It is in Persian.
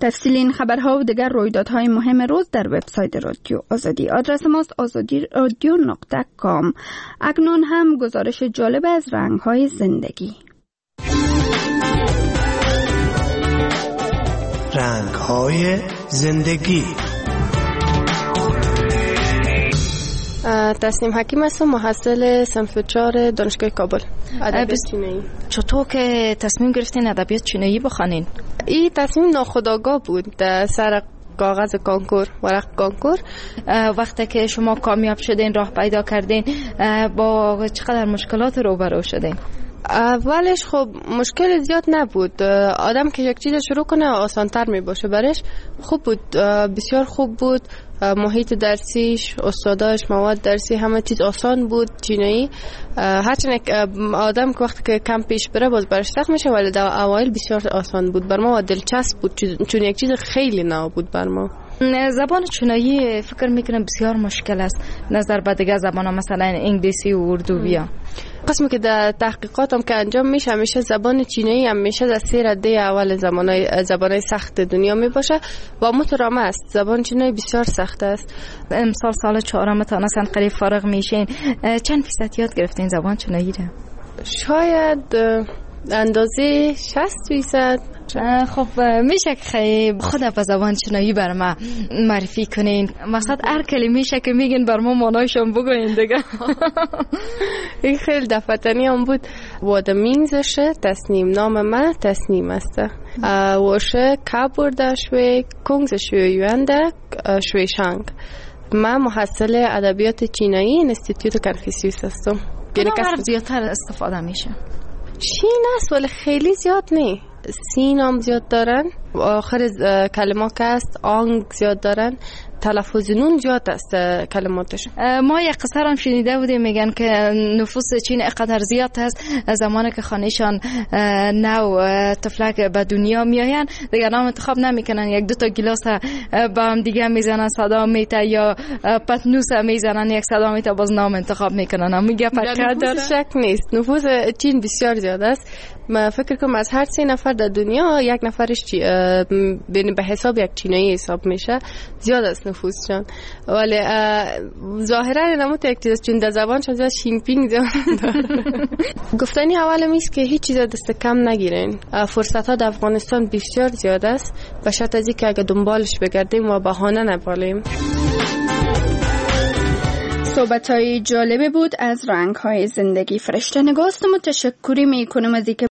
تفصیل این خبرها و دیگر رویدادهای مهم روز در وبسایت رادیو آزادی. آدرس ماست azadiradio.com. اکنون هم گزارش جالب از رنگ‌های زندگی. رنگ‌های زندگی. تسنیم حکیم هستم، محصل صنف 4 دانشگاه کابل، ادبیات چینی. چطور که تصمیم گرفتین ادبیات چینی بخوانین؟ این تصمیم ناخودآگاه بود، سر کاغذ کانکور، ورق کانکور. وقتی که شما کامیاب شدین، راه پیدا کردین، با چقدر مشکلات روبرو شدین؟ اولش خب مشکل زیاد نبود. آدم که یک چیز شروع کنه آسان‌تر می باشه برش. خوب بود، بسیار خوب بود. محیط درسیش، استاداش، مواد درسی، همه چیز آسان بود. چینی هرچند آدم که وقتی که کم پیش بره باز برش سخت میشه، ولی در اوایل بسیار آسان بود بر ما و دلچسب بود، چون یک چیز خیلی نو بود بر ما. زبان چینی فکر میکنم بسیار مشکل است نظر به دیگه زبان ها، مثلا انگلیسی و اردو بیا. قسمی که در تحقیقاتم که انجام میشه، همیشه زبان چینی همیشه در 3 رده اول زبانای سخت دنیا می باشه و مترامه است. زبان چینی بسیار سخت است. امسال سال 4 تانستن قریب فارغ میشین، چند فیصد یاد گرفتین زبان چینی را؟ شاید اندازه 60%. خب میشه که خود به زبان چینی بر ما معرفی کنین؟ مقصد هر کلمه میشه که میگین بر ما معنایشون بگوین دیگه. این خیلی دفتنی هم بود. وادمینزشه تصنیم نام من تصنیم است. وشه کابورده شوی کنگز شوی یونده شوی شنگ. من محصل ادبیات چینی انستیتوت کنفوسیوس هستم. کدام زیادتر استفاده میشه؟ چین است ولی خیلی زیاد نی. سین هم زیاد دارن، آخر کلمات که است آنگ زیاد دارن، تلفظ نون زیاد است کلماتش. ما یک قصه هم شنیده بودیم میگن که نفوس چین اقدر زیاد هست، زمانی که خانهشان نو طفلک به دنیا میآین دیگر نام انتخاب نمیکنن، 1-2 گلاس با هم دیگه میزنن صدا میته، یا پتنوس میزنن یک صدا میته، باز نام انتخاب میکنن. هم میگه پکر داره، شک نیست. نفوس چین بسیار زیاد است. من فکر کنم از هر 3 نفر در دنیا 1 نفرش به حساب یک چینایی حساب میشه. زیاد است نفوسشان، ولی ظاهرا نموت یک چیز چون در زبانشان زیاد شیمپینگ زیاد داره. گفتنی اول میست که هیچ چیز دست کم نگیرین. فرصت ها در افغانستان بسیار زیاد است، به شرط از اینکه اگه دنبالش بگردیم و بهانه نبالیم. صحبت‌های جالبی بود از رنگ‌های زندگی. فرشته نگاست، متشکری میکنم از اینکه